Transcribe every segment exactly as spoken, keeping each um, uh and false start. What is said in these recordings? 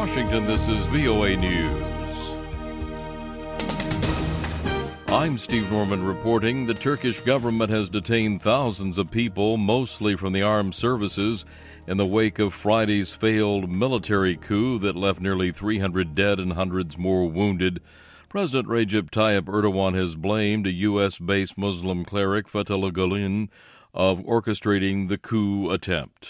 Washington, this is V O A News. I'm Steve Norman reporting. The Turkish government has detained thousands of people, mostly from the armed services, in the wake of Friday's failed military coup that left nearly three hundred dead and hundreds more wounded. President Recep Tayyip Erdogan has blamed a U S-based Muslim cleric, Fethullah Gulen, of orchestrating the coup attempt.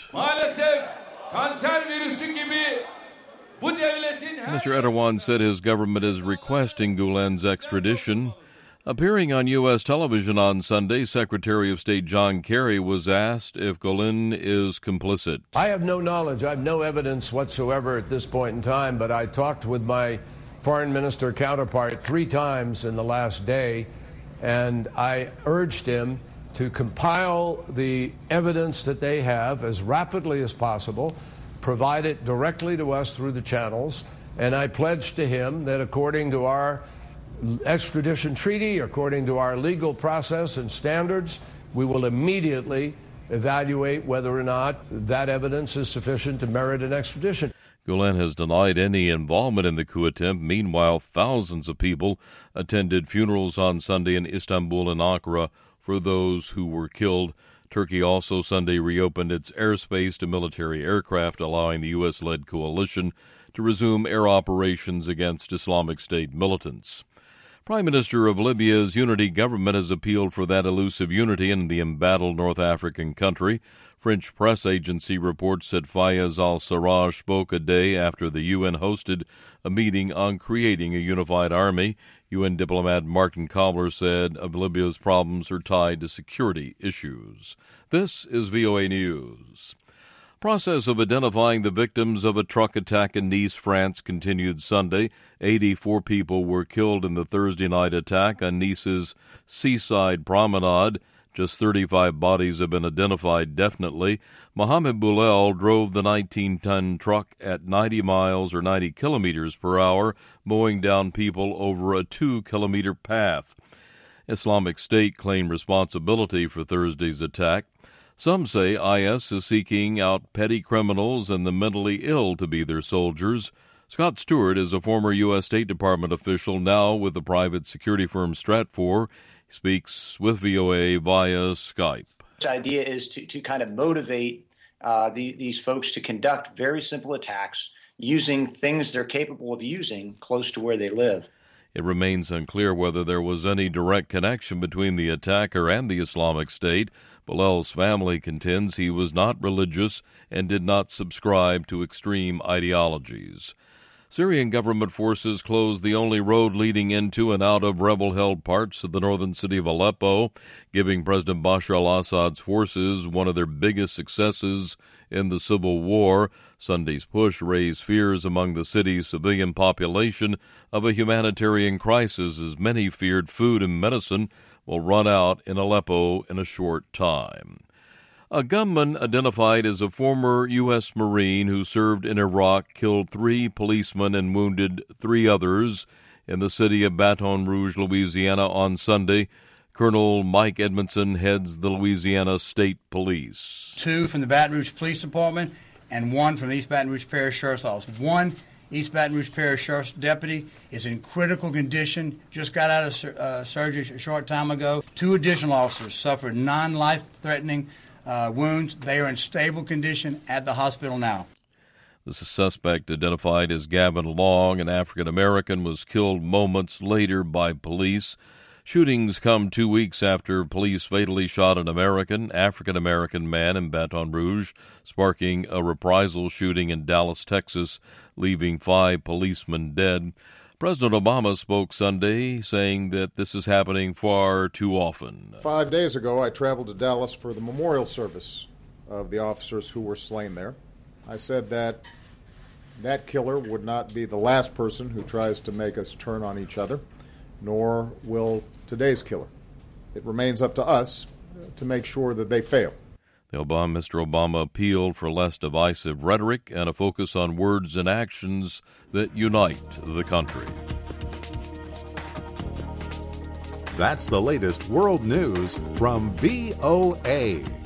Mister Erdogan said his government is requesting Gulen's extradition. Appearing on U S television on Sunday, Secretary of State John Kerry was asked if Gulen is complicit. I have no knowledge. I have no evidence whatsoever at this point in time, but I talked with my foreign minister counterpart three times in the last day, and I urged him to compile the evidence that they have as rapidly as possible, provide it directly to us through the channels, and I pledged to him that according to our extradition treaty, according to our legal process and standards, we will immediately evaluate whether or not that evidence is sufficient to merit an extradition. Gulen has denied any involvement in the coup attempt. Meanwhile, thousands of people attended funerals on Sunday in Istanbul and Ankara for those who were killed. Turkey also Sunday reopened its airspace to military aircraft, allowing the U S-led coalition to resume air operations against Islamic State militants. Prime Minister of Libya's unity government has appealed for that elusive unity in the embattled North African country. French press agency reports that Fayez al-Sarraj spoke a day after the U N hosted a meeting on creating a unified army. U N diplomat Martin Kobler said of Libya's problems are tied to security issues. This is V O A News. Process of identifying the victims of a truck attack in Nice, France, continued Sunday. eighty-four people were killed in the Thursday night attack on Nice's seaside promenade. Just thirty-five bodies have been identified definitely. Mohamed Boulel drove the nineteen-ton truck at ninety miles or ninety kilometers per hour, mowing down people over a two-kilometer path. Islamic State claimed responsibility for Thursday's attack. Some say I S is seeking out petty criminals and the mentally ill to be their soldiers. Scott Stewart is a former U S State Department official now with the private security firm Stratfor. He speaks with V O A via Skype. The idea is to, to kind of motivate uh, the, these folks to conduct very simple attacks using things they're capable of using close to where they live. It remains unclear whether there was any direct connection between the attacker and the Islamic State. Boulel's family contends he was not religious and did not subscribe to extreme ideologies. Syrian government forces closed the only road leading into and out of rebel-held parts of the northern city of Aleppo, giving President Bashar al-Assad's forces one of their biggest successes in the civil war. Sunday's push raised fears among the city's civilian population of a humanitarian crisis, as many feared food and medicine will run out in Aleppo in a short time. A gunman identified as a former U S Marine who served in Iraq killed three policemen and wounded three others in the city of Baton Rouge, Louisiana on Sunday. Colonel Mike Edmondson heads the Louisiana State Police. Two from the Baton Rouge Police Department and one from the East Baton Rouge Parish Sheriff's Office. One East Baton Rouge Parish Sheriff's deputy is in critical condition, just got out of uh, surgery a short time ago. Two additional officers suffered non-life-threatening uh, wounds. They are in stable condition at the hospital now. The suspect, identified as Gavin Long, an African-American, was killed moments later by police. Shootings come two weeks after police fatally shot an American, African-American man in Baton Rouge, sparking a reprisal shooting in Dallas, Texas, leaving five policemen dead. President Obama spoke Sunday, saying that this is happening far too often. Five days ago, I traveled to Dallas for the memorial service of the officers who were slain there. I said that that killer would not be the last person who tries to make us turn on each other, nor will today's killer. It remains up to us to make sure that they fail. The Obama, Mister Obama appealed for less divisive rhetoric and a focus on words and actions that unite the country. That's the latest world news from V O A.